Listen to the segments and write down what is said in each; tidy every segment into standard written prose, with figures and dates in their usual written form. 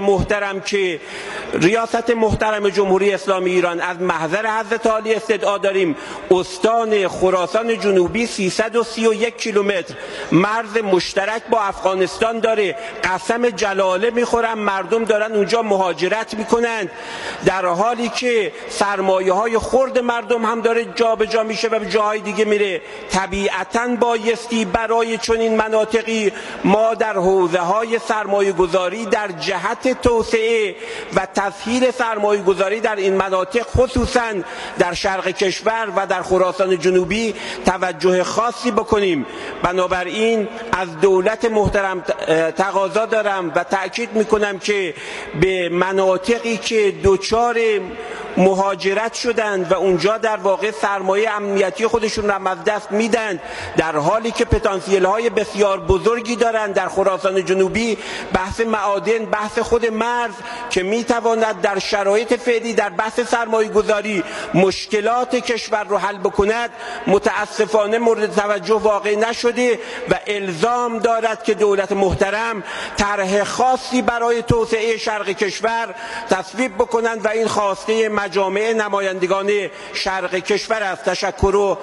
محترم که ریاست محترم جمهوری اسلامی ایران از محضر حضرت عالی استدعا داریم استان خراسان جنوبی 331 کیلومتر مرز مشترک با افغانستان داره. قسم جلاله میخورم مردم دارن اونجا مهاجرت میکنند در حالی که سرمایه های خرد مردم هم داره جابجا میشه و به جاهای دیگه میره. طبیعتاً بایستی برای چنین مناطقی ما در حوزه های سرمایه گذاری در جهت توسعه و تسهیل سرمایه گذاری در این مناطق خصوصاً در شرق کشور و در خراسان جنوبی توجه خاصی بکنیم. بنابراین از دولت محترم تقاضا دارم و تأکید میکنم که به مناطقی که دچار مهاجرت شدند و اونجا در واقع سرمایه امنیتی خودشون را از دست میدن در حالی که پتانسیل های بسیار بزرگی دارند در خراسان جنوبی، بحث معادن، بحث خود مرز که میتواند در شرایط فعلی در بحث سرمایه گذاری مشکلات کشور رو حل بکند متاسفانه مورد توجه واقع نشده و الزام دارد که دولت محترم طرح خاصی برای توسعه شرق کشور تصویب بکنند و این خواسته مجامع نمایندگان شرق کشور است. تشکر. و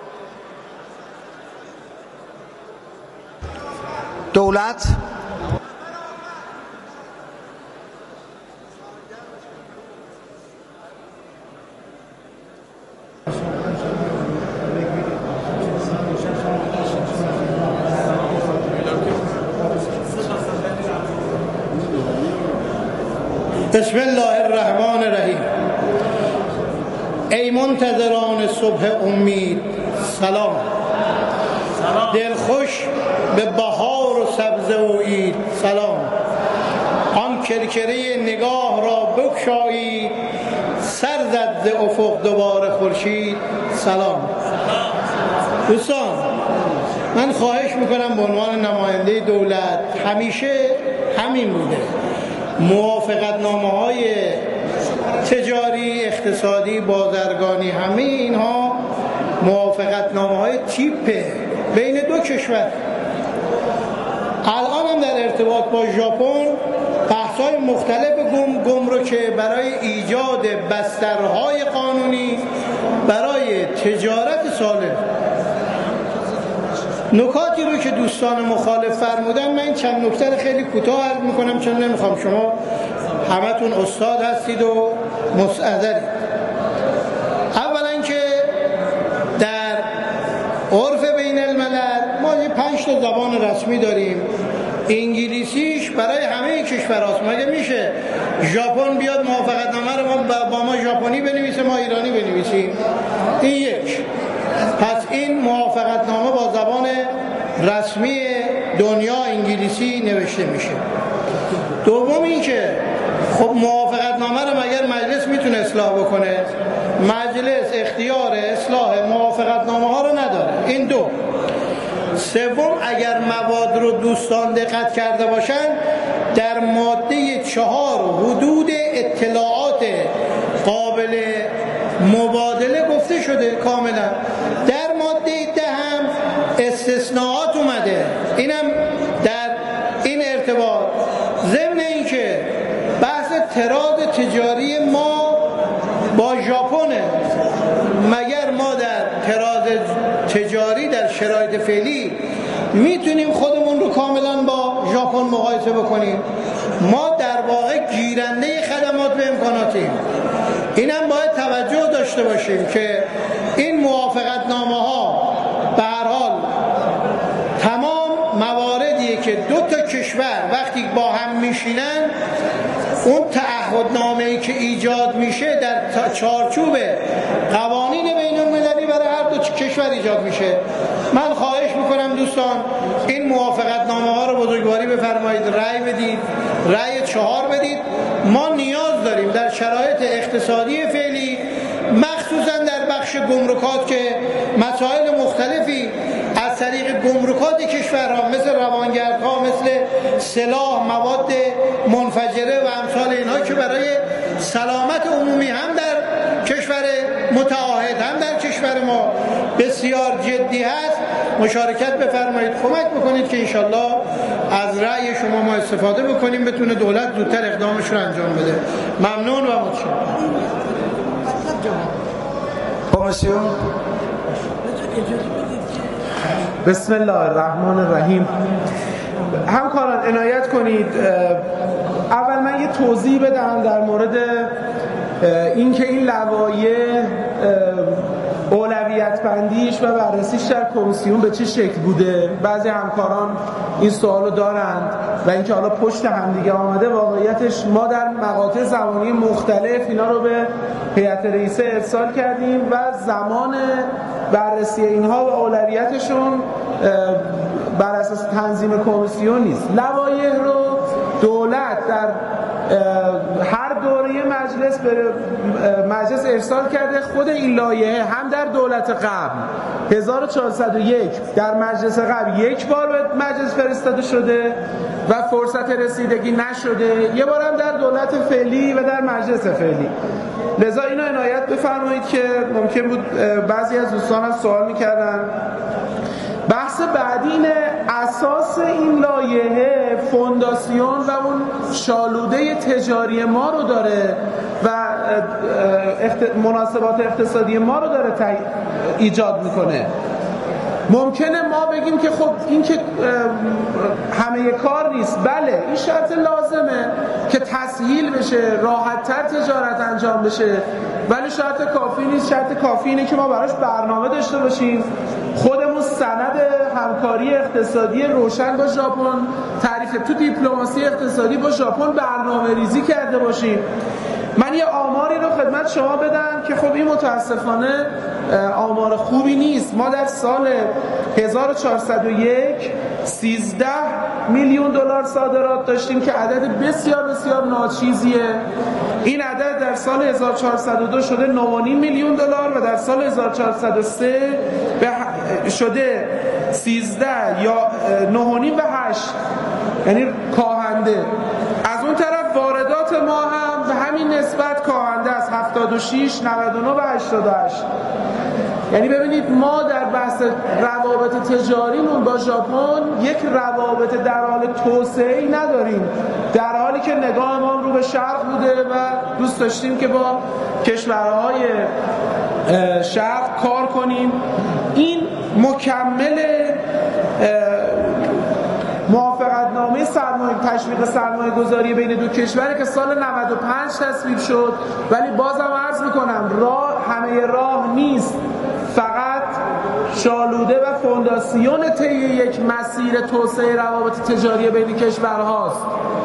دولت بسم الله الرحمن الرحیم. ای منتظران صبح امید سلام. دلخوش به بهار و سبزه و عید سلام. آن کرکره نگاه را بگشایید سر زد ز افق دوباره خورشید سلام. دوستان من خواهش میکنم به عنوان نماینده دولت همیشه همین بوده، موافقتنامه‌های تجاری، اقتصادی، بازرگانی، همه اینها موافقتنامه‌های تیپه بین دو کشور. الان هم در ارتباط با ژاپن بحث‌های مختلف گمرکی برای ایجاد بسترهای قانونی برای تجارت سالم. نکاتی رو که دوستان مخالف فرمودن من چند نکته خیلی کوتاه عرض میکنم چون نمیخوام شما همتون استاد هستید و مستعدید. اولا که در عرف بین الملل ما 5 تا زبان رسمی داریم. انگلیسیش برای همه کشورهاست. مگه میشه ژاپن بیاد موافقتنامه رو با ما ژاپنی بنویسه ما ایرانی بنویسیم؟ این یک. پس این موافقتنامه با زبان رسمی دنیا انگلیسی نوشته میشه. دوم این که خب موافقتنامه رو مگر مجلس میتونه اصلاح بکنه؟ مجلس اختیار اصلاح موافقتنامه ها رو نداره. این دو. سوم اگر مواد رو دوستان دقت کرده باشن در ماده 4 حدود اطلاعات قابل مبادله گفته شده کاملا. در ماده 10 هم استثناءات اومده. اینم در این ارتباط ضمن این که بحث تراز تجاری ما با ژاپنه. مگر ما در تراز تجاری در شرایط فعلی میتونیم خودمون رو کاملا با ژاپن مقایسه بکنیم؟ ما در واقع گیرنده خدمات به امکاناتیم. اینم باید توجه داشته باشیم که این موافقتنامه ها به هر حال تمام مواردیه که دو تا کشور وقتی با هم میشینن اون تعهدنامه‌ای که ایجاد میشه در چارچوب قوانین بین المللی برای هر دو کشور ایجاد میشه. من خواهش میکنم دوستان این موافقتنامه ها رو بزرگواری بفرمایید، رأی بدید، رأی 4 بدید. ما نیاز داریم در شرایط اقتصادی فعلی مخصوصا در بخش گمرکات که مسائل مختلفی از طریق گمرکات کشورها مثل روانگردها، مثل سلاح، مواد منفجره و امثال اینها که برای سلامت عمومی هم در کشور متعاهد هم در کشور ما بسیار جدی هست، مشارکت بفرمایید، کمک بکنید که انشالله از رأی شما ما استفاده بکنیم، بتونه دولت زودتر اقدامش رو انجام بده. ممنون و متشکرم. کمیسیون. بسم الله الرحمن الرحیم. همکاران عنایت کنید، اول من یه توضیح بدم در مورد اینکه این لوایح اولویت بندیش و بررسیش در کمیسیون به چه شکل بوده. بعضی همکاران این سوالو دارند و اینکه حالا پشت همدیگه آمده. واقعیتش ما در مقاطع زمانی مختلف اینا رو به هیئت رئیسه ارسال کردیم و زمان بررسی اینها و اولویتشون بر اساس تنظیم کمیسیون نیست. لوایح رو دولت در هر دوره مجلس به مجلس ارسال کرده. خود این لایحه هم در دولت قبل 1401 در مجلس قبل یک بار به مجلس فرستاده شده و فرصت رسیدگی نشده، یه بار هم در دولت فعلی و در مجلس فعلی. لذا اینو عنایت بفرمایید که ممکن بود بعضی از دوستان هم سوال میکردن. بحث بعدی اینه، اساس این لایحه فونداسیون و اون شالوده تجاری ما رو داره و مناسبات اقتصادی ما رو داره ایجاد میکنه. ممکنه ما بگیم که خب این که همه کار نیست. بله، این شرط لازمه که تسهیل بشه، راحت‌تر تجارت انجام بشه، ولی شرط کافی نیست. شرط کافی اینه که ما براش برنامه داشته باشیم، خودمون سند همکاری اقتصادی روشن با ژاپن تعریف تو دیپلماسی اقتصادی با ژاپن برنامه ریزی کرده باشیم. من یه آماری رو خدمت شما بدم که خب این متاسفانه آمار خوبی نیست. ما در سال 1401 13 میلیون دلار صادرات داشتیم که عدد بسیار بسیار ناچیزیه. این عدد در سال 1402 شده 9.5 میلیون دلار و در سال 1403 شده 13 یا 9.5 و 8، یعنی کاهنده. از اون طرف واردات ما هم به همین نسبت کاهنده است، 76 99 و 88. یعنی ببینید ما در بحث روابط تجاریمون با ژاپن یک روابط در حال توسعه‌ای نداریم، در حالی که نگاه ما رو به شرق بوده و دوست داشتیم که با کشورهای شرق کار کنیم. این مکمل موافقتنامه تشویق سرمایه گذاری بین دو کشوره که سال 95 تصویب شد، ولی بازم عرض میکنم همه راه نیست. فقط شالوده و فونداسیون طی یک مسیر توسعه روابط تجاری بین کشورهاست.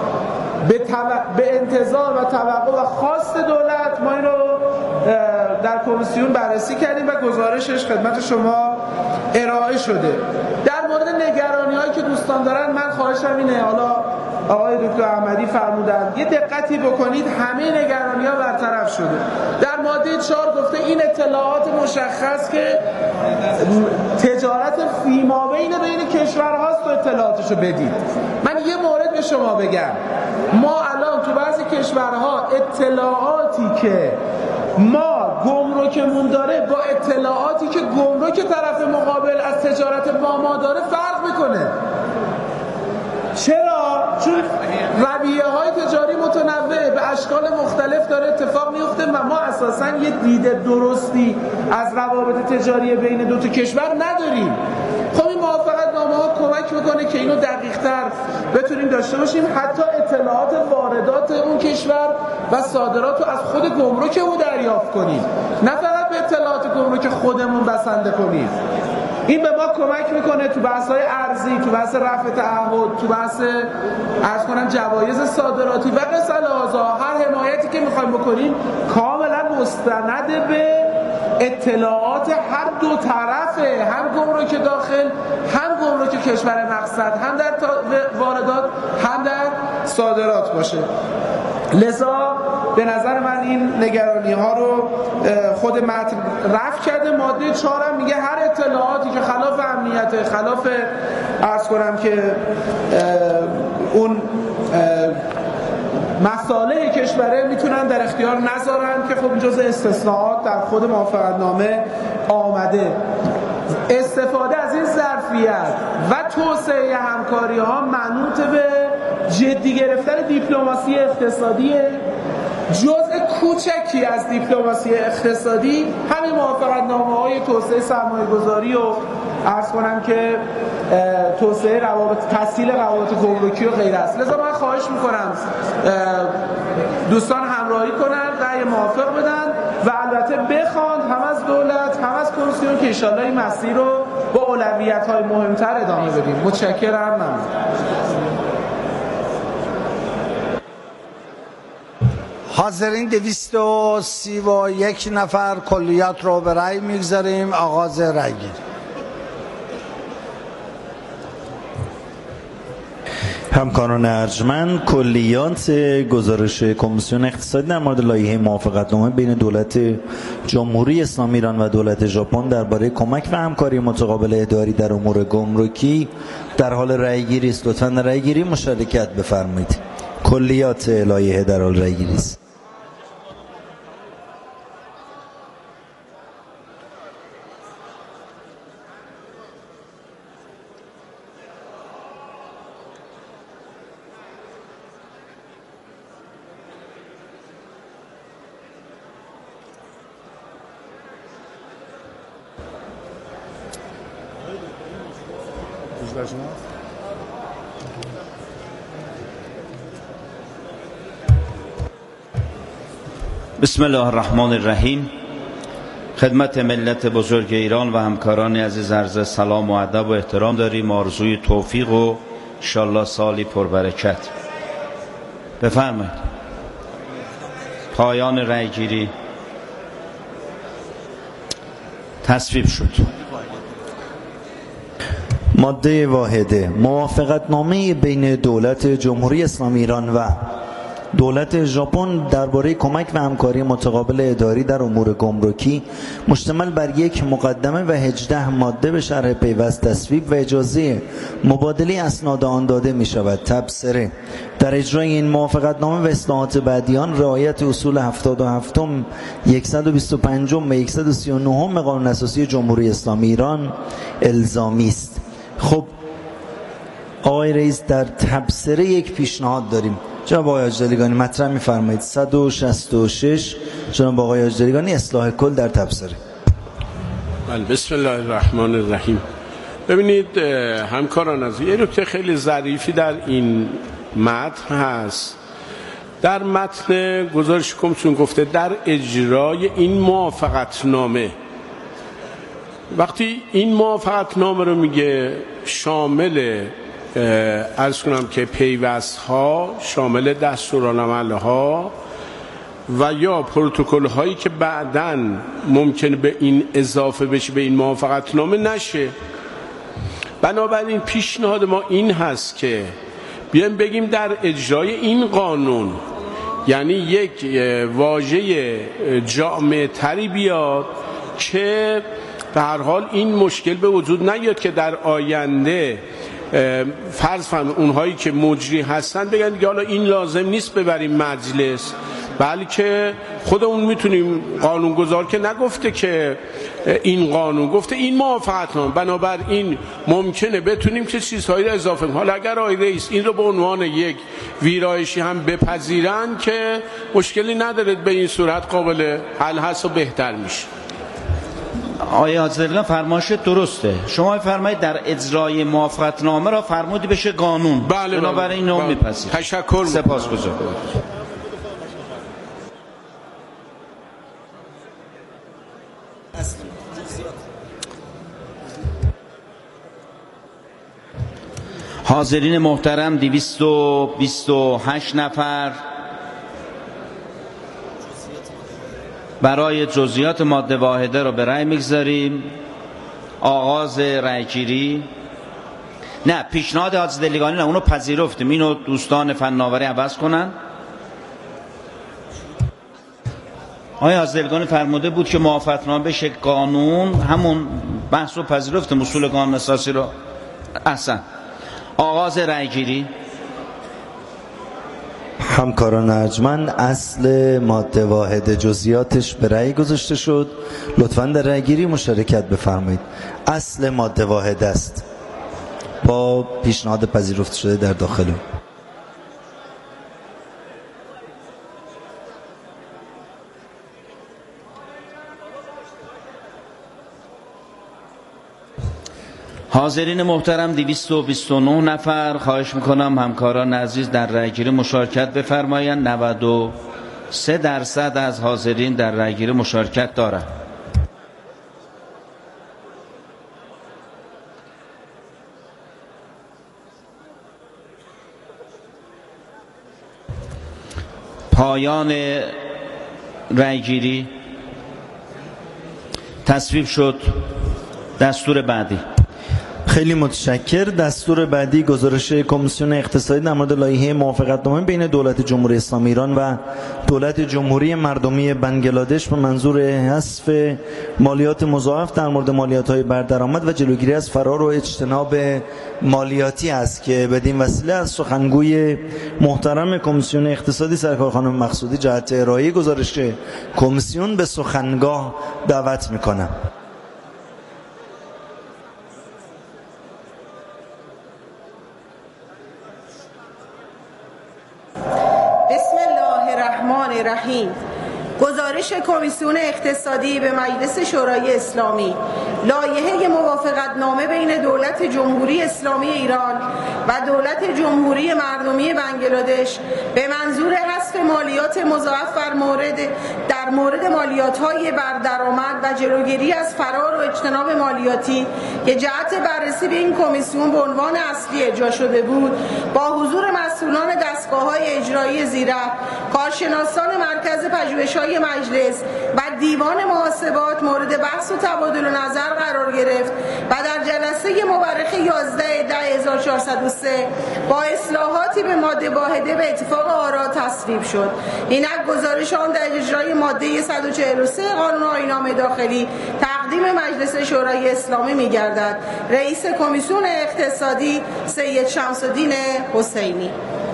به انتظار و توقع و خواست دولت ما این رو در کمیسیون بررسی کردیم و گزارشش خدمت شما ارائه شده. در مورد نگرانی‌هایی که دوستان دارن من خواهشم اینه، حالا آقای دکتر احمدی فرمودن یه دقتی بکنید، همه نگرانی‌ها برطرف شده. در ماده 4 گفته این اطلاعات مشخص که تجارت فیمابین بین کشورهاست و اطلاعاتشو بدید. من یه مورد به شما بگم، ما الان تو بعضی کشورها اطلاعاتی که ما گمرکمون داره با اطلاعاتی که گمرک طرف مقابل از تجارت با ما داره فرق میکنه. چرا؟ چون رویه‌های تجاری متنوع به اشکال مختلف داره اتفاق میفته و ما اساساً یه دید درستی از روابط تجاری بین دو تا کشور نداریم. خب این موافقتنامه‌ها کمک میکنه که اینو دقیق‌تر بتونیم داشته باشیم، حتی اطلاعات واردات اون کشور و صادرات رو از خود گمرک او دریافت کنیم، نه فقط به اطلاعات گمرک خودمون بسنده کنیم. این به ما کمک میکنه تو بحث‌های ارزی، تو بحث رفع تعهد، تو بحث عرض کنم جوایز صادراتی و قصه لحاظا هر حمایتی که میخوایم بکنیم کاملا مستند به اطلاعات هر دو طرفه، هم گمرک داخل هم گمرک کشور مقصد، هم در واردات هم در صادرات باشه. لذا به نظر من این نگرانی ها رو خود متن رفع کرده. ماده 4 هم میگه هر اطلاعاتی که خلاف امنیت، خلاف عرض کنم که اون مسائل کشوره میتونن در اختیار نذارن که خب جزء استثناءات در خود موافقتنامه آمده. استفاده از این ظرفیت و توسعه همکاری ها منوط به جدی گرفتن دیپلماسی اقتصادی. جزء کوچکی از دیپلماسی اقتصادی همین موافقتنامه‌های توسعه سرمایه‌گذاری و عرض کنم که توسعه روابط، تسهیل روابط گمرکی و غیره است. لذا من خواهش میکنم دوستان همراهی کنند، رأی موافق بدن و البته بخواند هم از دولت هم از کمیسیون که انشالله این مسیر رو با اولویت‌های مهمتر ادامه بدیم. متشکرم. ممنون. حاضرین 231 نفر کلیات رو به رأی میگذاریم. آغاز رأی گیری. همکاران ارجمند، کلیات گزارش کمیسیون اقتصادی در مورد لایحه موافقتنامه بین دولت جمهوری اسلامی ایران و دولت ژاپن درباره کمک و همکاری متقابل اداری در امور گمرکی در حال رأیگیری است. لطفاً در رأیگیری مشارکت بفرمایید. کلیات لایحه در حال رأیگیری است. بسم الله الرحمن الرحیم. خدمت ملت بزرگ ایران و همکاران عزیز عرض سلام و ادب و احترام داریم. آرزوی توفیق و انشالله سالی پربرکت. بفرمایید. پایان رأی گیری. تصویب شد. ماده واحده موافقتنامه بین دولت جمهوری اسلامی ایران و دولت ژاپن درباره کمک و همکاری متقابل اداری در امور گمرکی مشتمل بر یک مقدمه و 18 ماده به شرح پیوست تصویب و اجازه مبادله اسناد آن داده می شود. تبصره: در اجرای این موافقتنامه و اصلاحات بعدی آن رعایت اصول 77 125 و 139 قانون اساسی جمهوری اسلامی ایران الزامی است. خب آقای رئیس، در تبصره یک پیشنهاد داریم. جناب آقای حاج‌دلیگانی مطرح می‌فرمایید. 166 جناب آقای حاج‌دلیگانی اصلاح کل در تبصره. بسم الله الرحمن الرحیم. ببینید همکاران عزیز، یه نکته خیلی ظریفی در این متن هست. در متن گزارش کمیسیون گفته در اجرای این موافقتنامه. وقتی این موافقتنامه رو میگه شامل عرض کنم که پیوست ها، شامل دستورالعمل ها و یا پروتکل هایی که بعداً ممکنه به این اضافه بشه به این موافقتنامه نشه. بنابراین پیشنهاد ما این هست که بیایم بگیم در اجرای این قانون، یعنی یک واژه جامع تری بیاد که به هر حال این مشکل به وجود نیاد که در آینده فرض فرمایید اونهایی که مجری هستن بگن دیگه حالا این لازم نیست ببریم مجلس، بلکه خودمون میتونیم. قانونگذار که نگفته که این قانون، گفته این موافقتنامه، بنابراین ممکنه بتونیم که چیزهایی رو اضافه کنیم. حالا اگر آقای رئیس این رو به عنوان یک ویرایشی هم بپذیرن که مشکلی نداره، به این صورت قابل حل هست و بهتر میشه. آیه حاضرین فرمایش درسته. شما فرمایید در اجرای موافقتنامه را فرمودی بشه قانون. بله. بنابراین اینو میپذیرم. تشکر. سپاسگزارم. حاضرین محترم، 228 نفر برای جزئیات ماده واحده رو به رأی میگذاریم. آغاز رأیگیری. نه، پیشنهاد حاج‌دلیگانی نه، اونو پذیرفتیم. اینو دوستان فناوری عوض کنن. آقای حاج‌دلیگانی فرموده بود که موافقتنامه بشه قانون، همون بحث رو پذیرفتیم، اصول قانون اساسی رو. احسن. آغاز رأیگیری. همکاران ارجمند، اصل ماده واحد جزئیاتش به رأی گذاشته شد. لطفاً در رأیگیری مشارکت بفرمایید. اصل ماده واحد است با پیشنهاد پذیرفته شده در داخل. حاضرین محترم 229 نفر. خواهش میکنم همکاران عزیز در رأیگیری مشارکت بفرمایند. 93% از حاضرین در رأیگیری مشارکت دارند. پایان رأیگیری. تصویب شد. دستور بعدی. خیلی متشکر. دستور بعدی گزارش کمیسیون اقتصادی در مورد لایحه موافقتنامه بین دولت جمهوری اسلامی ایران و دولت جمهوری مردمی بنگلادش به منظور حذف مالیات مضاعف در مورد مالیات‌های بر درآمد و جلوگیری از فرار و اجتناب مالیاتی است که بدین وسیله از سخنگوی محترم کمیسیون اقتصادی سرکار خانم مقصودی جهت ارائه گزارش کمیسیون به سخنگاه دعوت می‌کنم. رحیم. گزارش کمیسیون اقتصادی به مجلس شورای اسلامی. لایحه موافقتنامه بین دولت جمهوری اسلامی ایران و دولت جمهوری مردمی بنگلادش به منظور حذف مالیات مضاعف در مورد مالیات‌های بر درآمد و جلوگیری از فرار و اجتناب مالیاتی که جهت بررسی به این کمیسیون به عنوان اصلی اجرا شده بود، با حضور مسئولان دستگاه‌های اجرایی زیرک، کارشناسان مرکز پژوهش‌های مجلس و دیوان محاسبات مورد بحث و تبادل نظر قرار گرفت و در جلسه مورخه 11/10/1403 با اصلاحاتی به ماده واحده به اتفاق آرا تصویب شد. اینک گزارش آن در اجرای ماده 143 قانون آیین‌نامه داخلی تقدیم مجلس شورای اسلامی می‌گردد. رئیس کمیسیون اقتصادی سید شمس‌الدین حسینی.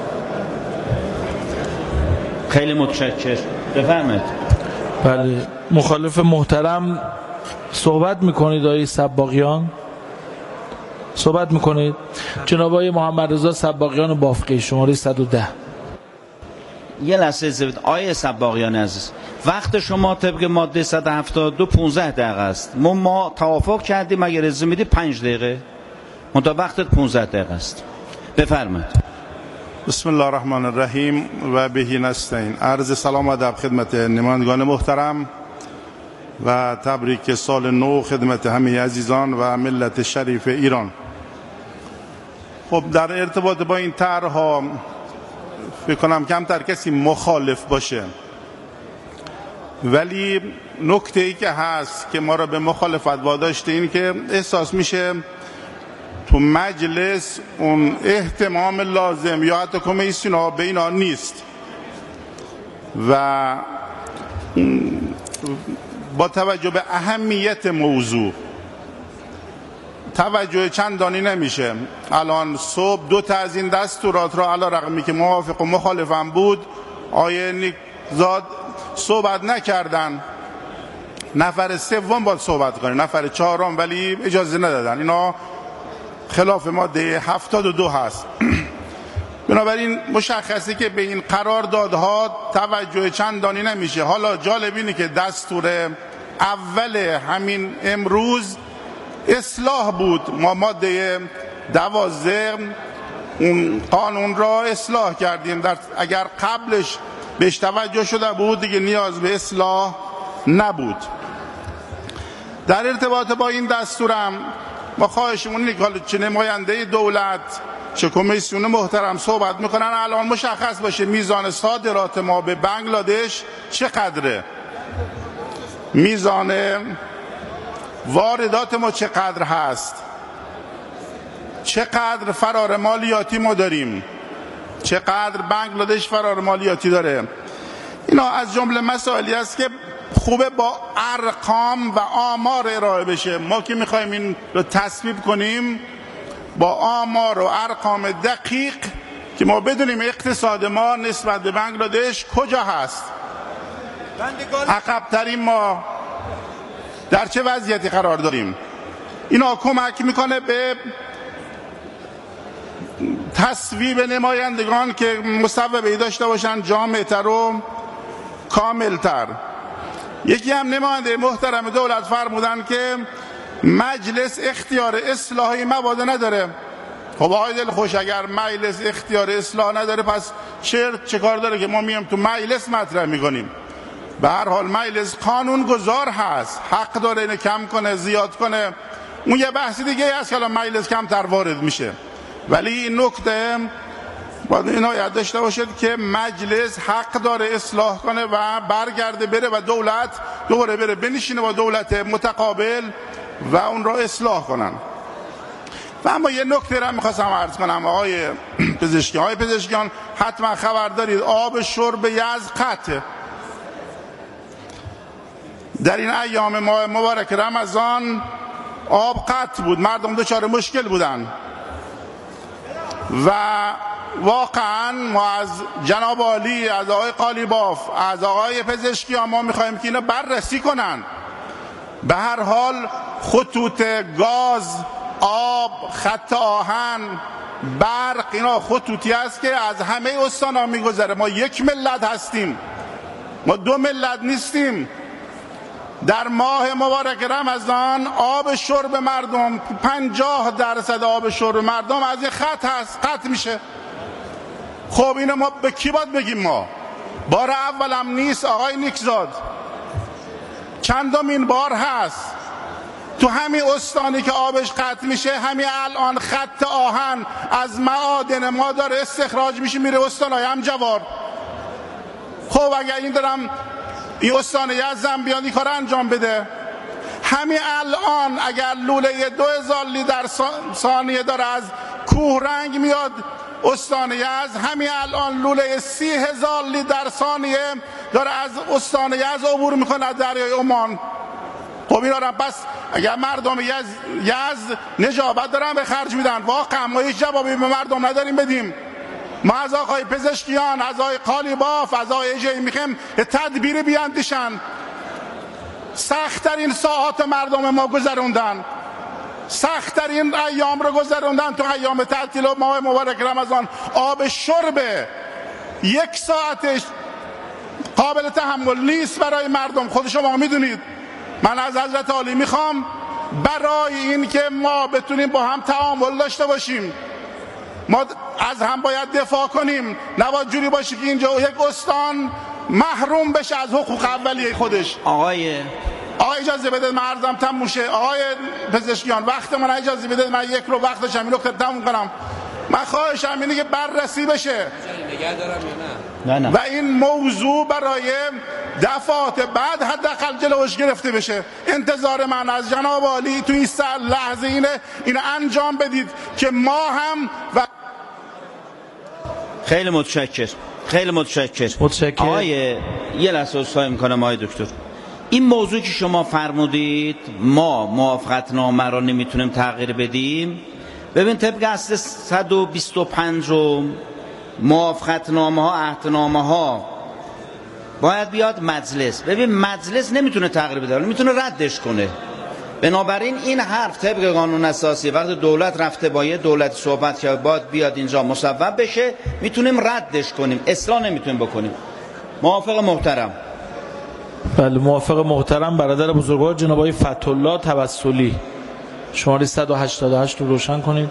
خیلی متشکرم. بفرمایید. بله، مخالف محترم صحبت میکنید. آقای سباقیان صحبت میکنید. جناب آقای محمد رضا سباقیان بافقی شماره 110. یه لحظه زبید. آقای سباقیان عزیز، وقت شما طبق ماده 172 15 دقیقه است. ما توافق کردیم اگر اجازه میدی 5 دقیقه. منتها وقتت 15 دقیقه است. بفرمایید. بسم الله الرحمن الرحیم و بهی نستعین. عرض سلام و ادب خدمت نمایندگان محترم و تبریک سال نو خدمت همه عزیزان و ملت شریف ایران. خب در ارتباط با این طرح‌ها فکر کنم کمتر کسی مخالف باشه، ولی نکته‌ای که هست که ما را به مخالفت واداشته این که احساس میشه تو مجلس اون اهتمام لازم یا حتی کمیسیون ها به اینا نیست و با توجه به اهمیت موضوع توجه چندانی نمیشه. الان صبح 2 تا از این دستورات را علی رغمی که موافق و مخالفم بود آیه نیکزاد صحبت نکردن. نفر سوم باید صحبت کنه، نفر چهارم ولی اجازه ندادن. اینا خلاف ماده 72 هست. بنابراین مشخصه که به این قراردادها توجه چندانی نمیشه. حالا جالب اینه که دستور اول همین امروز اصلاح بود. ما ماده 12 اون قانون را اصلاح کردیم. اگر قبلش بهش توجه شده بود دیگه نیاز به اصلاح نبود. در ارتباط با این دستورم ما خواهشمون اینه که چه نماینده دولت چه کمیسیون محترم صحبت میکنن الان مشخص باشه میزان صادرات ما به بنگلادش چقدره، میزان واردات ما چقدر هست، چقدر فرار مالیاتی ما داریم، چقدر بنگلادش فرار مالیاتی داره. اینا از جمله مسائلی است که خوبه با ارقام و آمار ارائه بشه. ما که میخوایم این رو تصویب کنیم با آمار و ارقام دقیق که ما بدونیم اقتصاد ما نسبت به بنگلادش کجا هست، عقب‌ترین ما در چه وضعیتی قرار داریم. اینا کمک میکنه به تصویب نمایندگان که مصوبه‌ای داشته باشن جامع‌تر و کاملتر. یکی هم نماینده محترم دولت فرمودن که مجلس اختیار اصلاحی مواد نداره. خب آقای دلخوش، اگر مجلس اختیار اصلاح نداره پس چه کار داره که ما میام تو مجلس مطرح میکنیم؟ به هر حال مجلس قانون گذار هست، حق داره اینو کم کنه زیاد کنه، اون یه بحث دیگه هست که الان مجلس کمتر وارد میشه. ولی این نکته باید عنایت داشته باشد که مجلس حق داره اصلاح کنه و برگرده بره و دولت دوباره بره بنشینه با دولت متقابل و اون را اصلاح کنن. و اما یه نکته را میخواستم عرض کنم آقای پزشکیان حتما خبر دارید آب شرب یزد قطعه. در این ایام ماه مبارک رمضان آب قطع بود، مردم دچار مشکل بودن و واقعا ما از جناب عالی، از آقای قالیباف، از آقای پزشکیان ما میخوایم که اینا بررسی کنن. به هر حال خطوط گاز، آب، خط آهن، برق، اینا خطوطی است که از همه استان‌ها میگذره. ما یک ملت هستیم، ما دو ملت نیستیم. در ماه مبارک رمضان آب شرب مردم 50% آب شرب مردم از این خط هست، قطع میشه. خب اینو ما به کی باید بگیم؟ ما بار اولم نیست آقای نیکزاد، چندمین بار هست. تو همین استانی که آبش قطع میشه همین الان خط آهن از معادن ما داره استخراج میشه میره استانای همجوار. خب اگر این دارم این استان یزد بیاد این کار انجام بده، همین الان اگر لوله 2000 لیتر ثانیه داره از کوه رنگ میاد استان یزد، همین الان لوله 30,000 لیتر ثانیه داره از استان یزد عبور میکنه از دریای عمان. خب اینا را پس اگر مردم یزد نجابت دارن به خرج میدن، واقعا ما هیچ جوابی به مردم نداریم بدیم. ما از آقای پزشکیان، از آقای قالیباف، از آقای اجایی میخوایم تدبیر بیاندیشن. سخت‌ترین ساعات مردم ما گذروندن، سخت‌ترین ایام رو گذروندن تو ایام تعطیل و ماه مبارک رمضان. آب شرب 1 ساعتش قابل تحمل نیست برای مردم، خود شما میدونید. من از حضرت عالی میخوام برای این که ما بتونیم با هم تعامل داشته باشیم، ما از هم باید دفاع کنیم. نباید جوری باشه که اینجا یک استان محروم بشه از حقوق اولیه خودش. آقای اجازه بده من عرضم تموم شه. آقای پزشکیان وقت من اجازه بده، من یک رو وقت داشتم این نکته تموم کنم. من خواهشم اینه که بررسی بشه نه. و این موضوع برای دفعات بعد حداقل جلوش گرفته بشه. انتظار من از جناب عالی تو این لحظه اینه انجام بدید که ما هم و خیلی متشکر. آقای یه لحظه عذرخواهی میکنم آقای دکتر، این موضوع که شما فرمودید ما موافقتنامه را نمیتونیم تغییر بدیم. ببین طبق اصل 125 موافقتنامه ها، عهدنامه ها باید بیاد مجلس. ببین مجلس نمیتونه تغییر بده، میتونه ردش کنه. بنابراین این حرف طبق قانون اساسی وقتی دولت رفته با یه دولت صحبت که باید بیاد اینجا مصوب بشه، میتونیم ردش کنیم، اصلاح نمیتونیم بکنیم. موافق محترم؟ بله موافق محترم. برادر بزرگوار جناب آقای فتح‌الله توسلی، شماره 188 رو روشن کنید.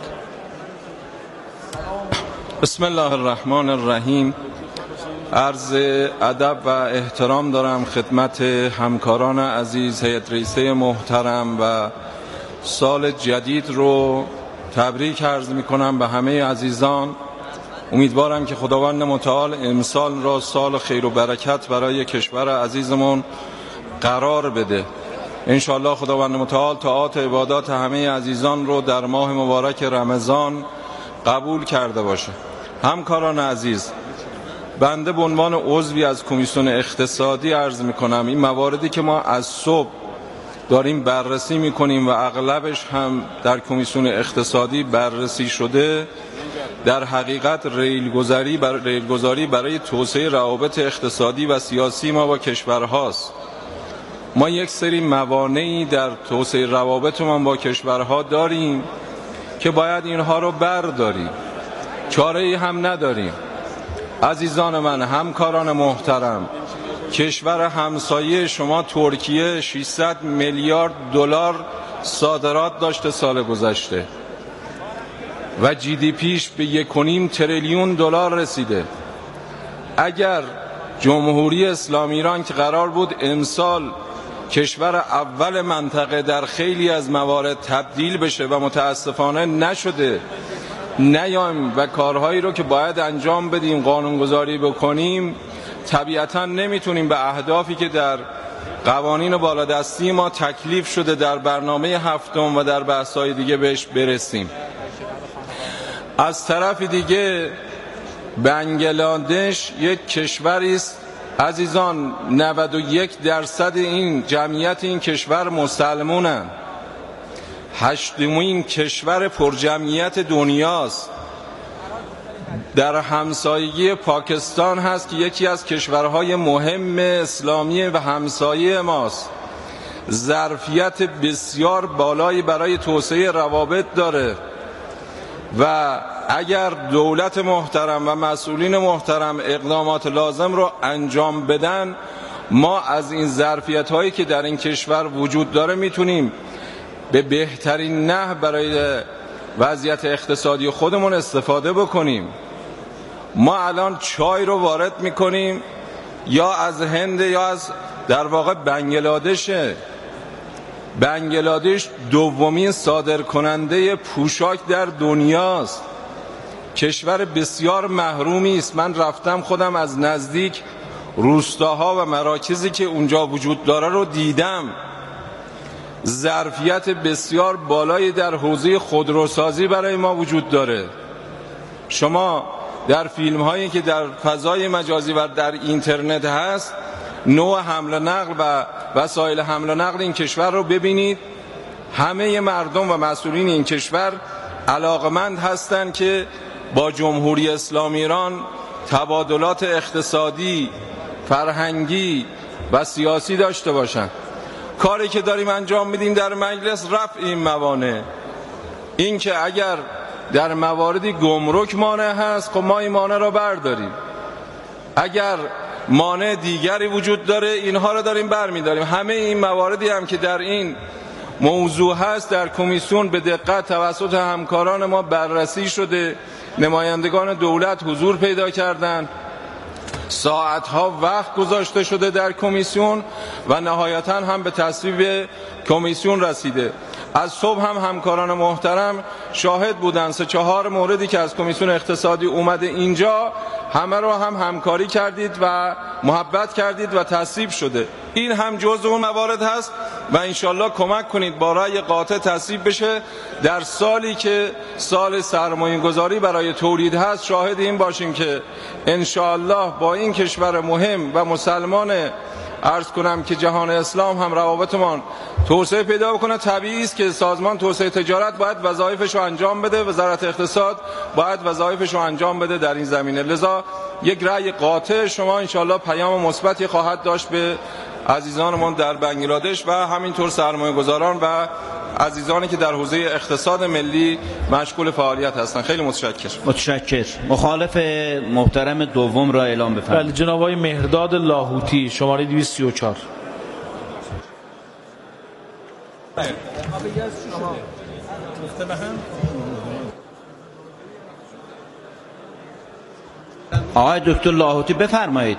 بسم الله الرحمن الرحیم. عرض ادب و احترام دارم خدمت همکاران عزیز، هیئت رییسه محترم و سال جدید رو تبریک عرض میکنم به همه عزیزان. امیدوارم که خداوند متعال امسال را سال خیر و برکت برای کشور عزیزمون قرار بده. انشاءالله خداوند متعال طاعات عبادات همه عزیزان رو در ماه مبارک رمضان قبول کرده باشه. همکاران عزیز، بنده به عنوان عضوی از کمیسیون اقتصادی عرض میکنم این مواردی که ما از صبح داریم بررسی میکنیم و اغلبش هم در کمیسیون اقتصادی بررسی شده، در حقیقت ریلگذاری برای توسعه روابط اقتصادی و سیاسی ما با کشورهاست. ما یک سری موانعی در توسعه روابطمان با کشورها داریم که باید اینها رو برداریم، چاره‌ای هم نداریم. عزیزان من، همکاران محترم، کشور همسایه شما ترکیه 600 میلیارد دلار صادرات داشته سال گذشته و جی دی پیش به 1.5 تریلیون دلار رسیده. اگر جمهوری اسلامی ایران که قرار بود امسال کشور اول منطقه در خیلی از موارد تبدیل بشه و متاسفانه نشده، نیایم و کارهایی رو که باید انجام بدیم قانونگذاری بکنیم، طبیعتا نمیتونیم به اهدافی که در قوانین بالادستی ما تکلیف شده در برنامه هفتم و در بحث‌های دیگه بهش برسیم. از طرف دیگه بنگلادش یک کشوری است عزیزان، 91% این جمعیت این کشور مسلمونن، 8مین کشور پرجمعیت دنیاست، در همسایگی پاکستان هست که یکی از کشورهای مهم اسلامی و همسایه ماست، ظرفیت بسیار بالایی برای توسعه روابط داره و اگر دولت محترم و مسئولین محترم اقدامات لازم رو انجام بدن، ما از این ظرفیت هایی که در این کشور وجود داره میتونیم به بهترین نحو برای وضعیت اقتصادی خودمون استفاده بکنیم. ما الان چای رو وارد میکنیم یا از هند یا از در واقع بنگلادشه. بنگلادش دومین صادرکننده پوشاک در دنیاست، کشور بسیار محرومی است. من رفتم خودم از نزدیک روستاها و مراکزی که اونجا وجود داره رو دیدم. ظرفیت بسیار بالایی در حوزه خودروسازی برای ما وجود داره. شما در فیلم هایی که در فضای مجازی و در اینترنت هست نوع حمل و نقل و وسایل حمل و نقل این کشور رو ببینید. همه مردم و مسئولین این کشور علاقمند هستند که با جمهوری اسلامی ایران تبادلات اقتصادی، فرهنگی و سیاسی داشته باشند. کاری که داریم انجام میدیم در مجلس رفع این موانع، این که اگر در مواردی گمرک مانع هست خب ما این مانع رو برداریم، اگر مانع دیگری وجود داره اینها رو داریم برمیداریم. همه این مواردی هم که در این موضوع هست در کمیسیون به دقت توسط همکاران ما بررسی شده، نمایندگان دولت حضور پیدا کردند، ساعتها وقت گذاشته شده در کمیسیون و نهایتا هم به تصویب کمیسیون رسیده. از صبح هم همکاران محترم شاهد بودن، 3-4 موردی که از کمیسیون اقتصادی اومده اینجا همه رو هم همکاری کردید و محبت کردید و تصویب شده. این هم جزء اون موارد هست و انشالله کمک کنید با رأی قاطع تصویب بشه. در سالی که سال سرمایه گذاری برای تولید هست شاهد این باشیم که انشالله با این کشور مهم و مسلمان عرض کنم که جهان اسلام هم روابطمان توسعه پیدا بکنه. طبیعی است که سازمان توسعه تجارت باید وظایفش رو انجام بده، وزارت اقتصاد باید وظایفش رو انجام بده در این زمینه. لذا یک رأی قاطع شما انشالله پیام مثبتی خواهد داشت به عزیزانمون در بنگلادش و همینطور سرمایه گذاران و عزیزانی که در حوزه اقتصاد ملی مشغول فعالیت هستند. خیلی متشکر. مخالف محترم دوم را اعلام بفرمایید. بله، جناب آقای مهرداد لاهوتی، شماره 234. آقای دکتر لاهوتی بفرمایید.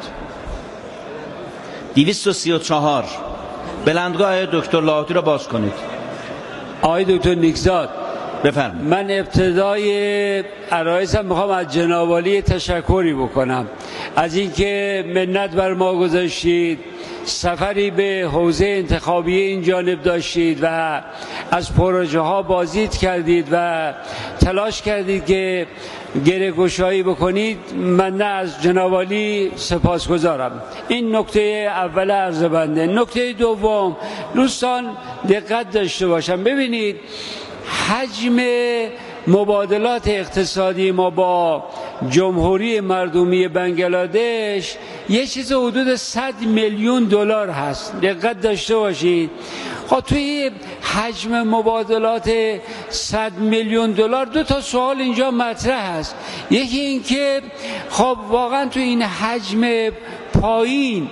234 بلندگاه آقای دکتر لاهوتی را باز کنید. آقای دکتر نیکزاد بفرمایید. من ابتدای عرایزم میخوام از جناب عالی تشکری بکنم از اینکه منت بر ما گذاشتید، سفری به حوزه انتخابی این جانب داشتید و از پروژه ها بازدید کردید و تلاش کردید که گره گشایی بکنید. من نه از جناب عالی سپاسگزارم. این نکته اول عرض بنده. نکته دوم، دوستان دقت داشته باشم. ببینید حجم مبادلات اقتصادی ما با جمهوری مردمی بنگلادش یه چیز حدود 100 میلیون دلار هست. دقت داشته باشید. خب توی حجم مبادلات 100 میلیون دلار دو تا سوال اینجا مطرح هست. یکی این که خب واقعا توی این حجم پایین